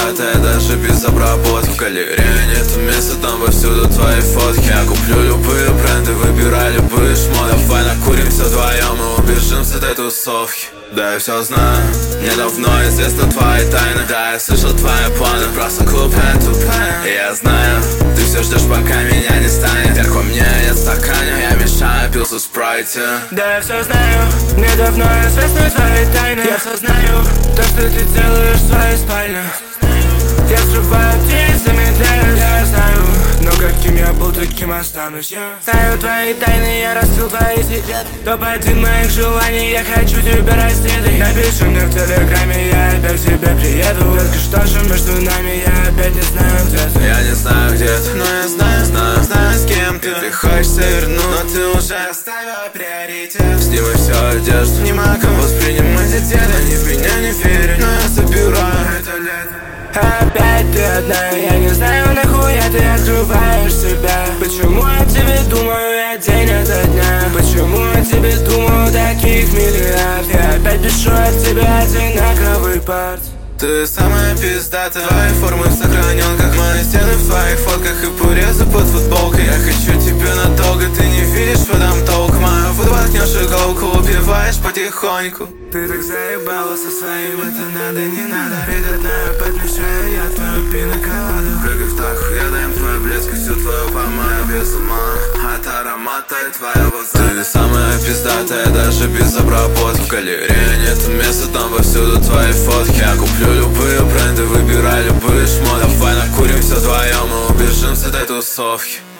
пиздатая даже без обработки. В галерее нету места, там повсюду твои фотки. Я куплю любые бренды, выбирай любые шмотки. Давай накуримся вдвоем и убежим с этой тусовки. Да, я все знаю, мне давно известны твои тайны. Да, я слышал твои планы, просто клуб hand to plan. И я знаю, ты все ждешь, пока меня не станет. Вверх во мне нет стакана, я мешаю, пился в спрайте. Да, я все знаю, мне давно известны твои тайны. Я все знаю, то, что ты делаешь в своей спальне. Я скрываю, ты замедляешь, я знаю. Но каким я был, таким останусь я. Знаю твои тайны, я раскрыл твои секреты. Топ-1 моих желаний, я хочу тебя расследовать. Напиши мне в телеграме, я опять к тебе приеду. Только что же между нами, я опять не знаю, где ты. Я не знаю, где ты, но я знаю, с кем ты. Ты хочешь вернуть, но ты уже оставила приоритет. Снимай всю одежду, не могу воспринимать это. Они в меня не верят, но я забираю это лето. Опять ты одна, я не знаю, нахуя ты открываешь себя. Почему о тебе думаю я день ото дня? Почему о тебе думаю таких миллиард? Я опять пишу от тебя одинаковый парт. Ты самая пиздатая, твои формы сохранен, как мои стены в твоих фотках и порезы под футболкой. Я хочу тебя надолго, ты не видишь в этом толк. Мою футболкнешь иголку, убиваешь потихоньку. Ты так заебала со своим, это надо, не надо. Передаю, подмешаю я твою пиноколаду. Прыгай в так, я даем твой блеск и всю твою помою без ума от аромата и твоего запаха. Ты самая пиздатая даже без обработки. В галерее нету места, там повсюду твои фотки. Я куплю любые бренды, выбирай любые шмотки. Давай накуримся вдвоем и убежим с этой тусовки.